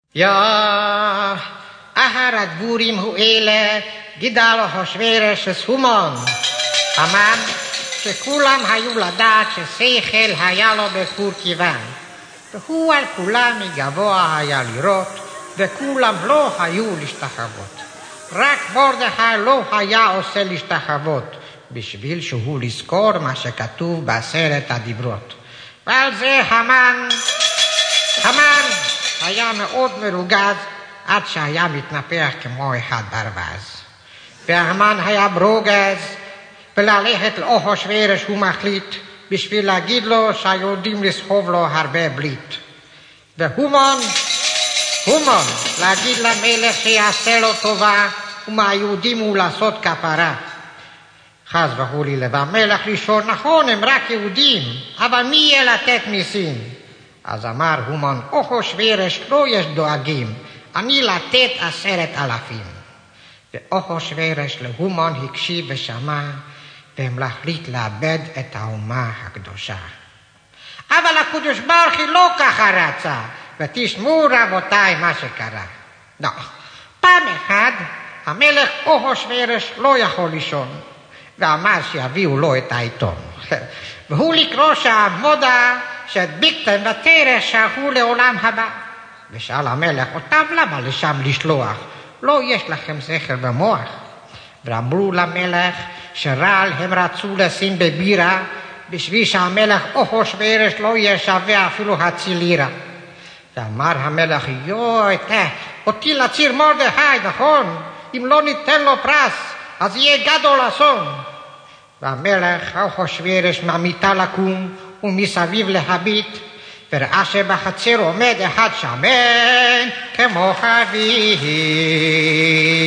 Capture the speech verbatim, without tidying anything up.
יא, אחר הדבורים הוא אלה גידל אחשוורוש הומן. אמר שכולם היו לדעת ששכל היה לו בפור כיוון, והוא על כולם מגבוה היה לראות, וכולם לא היו להשתחוות. רק מרדכי לא היה עושה להשתחוות, בשביל שהוא לזכור מה שכתוב בעשרת הדיברות. ועל זה המן, המן היה מאוד מרוגז, עד שהיה מתנפח כמו אחד ברווז. והמן היה ברוגז, וללכת לאחשוורוש הוא מחליט, בשביל להגיד לו שהיהודים לסחוב לו הרבה בליט. והומן, הומן, להגיד למלך שיעשה לו טובה, ומהיהודים הוא לעשות כפרה. חס וחלילה, והמלך לשאול, נכון, הם רק יהודים, אבל מי יהיה לתת מיסים? אז אמר הומן, אחשוורוש לא יש דואגים, אני לתת עשרת אלפים. ואחשוורוש להומן הקשיב ושמע, והם להחליט לאבד את האומה הקדושה. אבל הקדוש ברוך הוא לא ככה רצה, ותשמעו רבותיי מה שקרה. לא, פעם אחת המלך אחשוורוש לא יכול לישון, ואמר שיביאו לו את העיתון. והוא לקרוא שם מודעה שהדביקתם ותרא שהלכו לעולם הבא. ושאל המלך אותם, למה לשם לשלוח? לא יש לכם שכל במוח. ואמרו למלך שרעל הם רצו לשים בבירה, בשביל שהמלך אחשוורוש לא יהיה שווה אפילו חצי לירה. ואמר המלך, יואי, אותי לציר מרדכי, נכון? אם לא ניתן לו פרס, אז יהיה גדול אסון. והמלך אחשוורוש מהמיטה לקום ומסביב להביט, וראה שבחצר עומד אחד שמן כמו חבית.